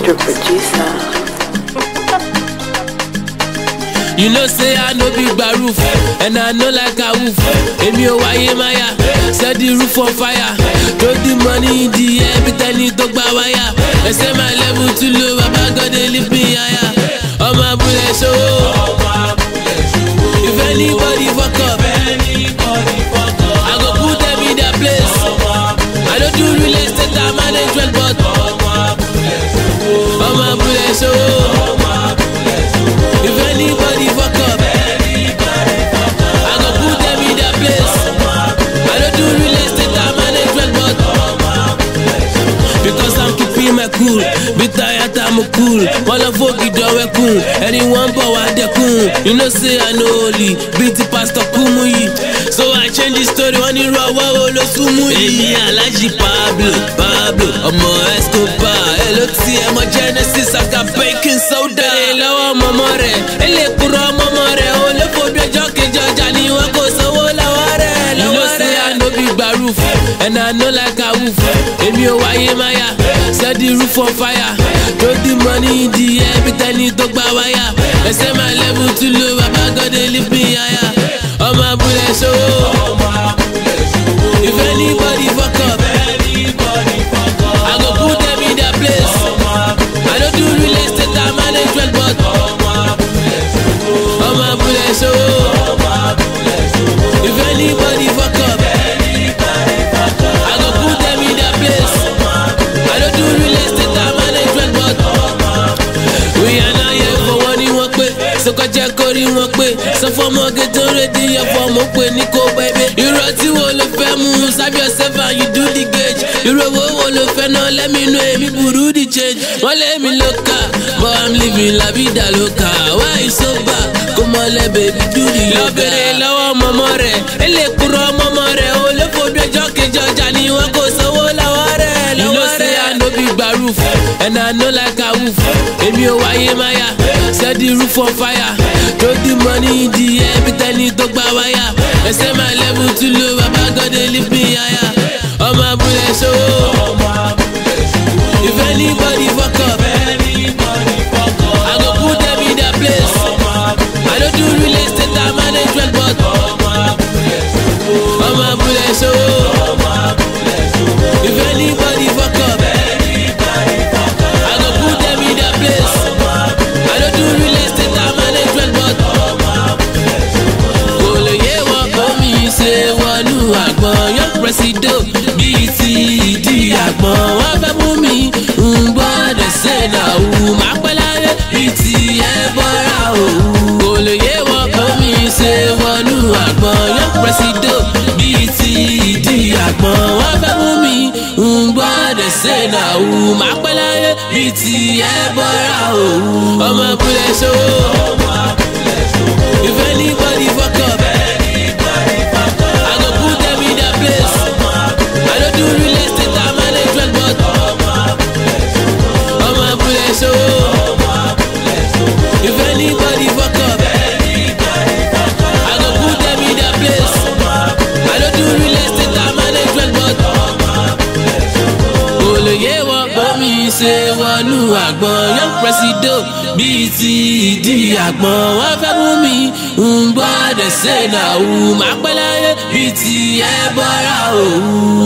Mr. Producer. You know say I no big baroof, and I know like a wolf. Emi o waye maya, set the roof on fire. Throw the money in the air, but I need to gba wire. They say my level too low, Baba God they lift me higher. All my bullets show. If anybody fuck up, I go put them in their place. I don't do real estate, I management, but all my bullets show. If anybody fuck up, I go put them in their place. I don't do real estate, I management, but because I'm keeping my cool, be tired, I'm cool. All of folk you don't wear cool. Anyone power they cool. You know say I know only beat the pastor Kumuyi. So I change the story when you raw olo sumuyi. Alaji Pablo, Omo Escobar, LOT, Emo Genesis, I got baking soda. Hello, Momore, Ele Puro Momore, Ole Fodo Jockey Jojani, Wako Sowo Laware. You know say I know big baroof, and I know like a wolf. Emi o waye maya, set the roof on fire. Throw the money in the air, but I need to gba wire. They say my level too low, Baba God they lift me higher. All my bullets show. If anybody fuck up, I go put them in their place. I don't do real estate, I management, but all my bullets show. If anybody fuck up, I go put them in their place. I don't do real estate, I management, but we are not here for one in one way. So go check in one way. So for more get ready, for more way, Nico baby. You run to all the famous, have yourself and you do the gauge. You roll all the fennel, let me know if you do the change. Well, let me look up, but I'm living la vida loca. Why you so bad? Come on, let baby do the love it. Low mamore, ele puro mamore, ole fodo jockey jojani, wako so laware. You know say I no big baroof, and I know like a wolf. Emi o waye maya, set the roof on fire. Throw the money in the air, but I need to gba wire. They say my level too low, Baba God they lift me higher. All my bullets show. If anybody fuck up, I go put them in their place. I don't do real estate, I management, but all my bullets show. If anybody fuck up, I go put them in their place. I don't do real estate, I management, but Ole ye wa komi se wanu agbon young president BT di agbon wa fe mu mi ngbo de se na u ma pelaye BT e bora o. Ole ye wa komi se wanu agbon young president BT di agbon wa fe mu mi ngbo de se na u ma pelaye BT e bora o. Omo bule show. If anybody fuck up, I go put them in their place. I don't do real estate, I management, but all my bullets show. If anybody fuck up, I go put them in their place. I don't do real estate, I management, but Ole ye wa bomi se wanu agbon young president BT di agbon wa fe mu mi ngbo de se na u ma pelaye BT e bora o.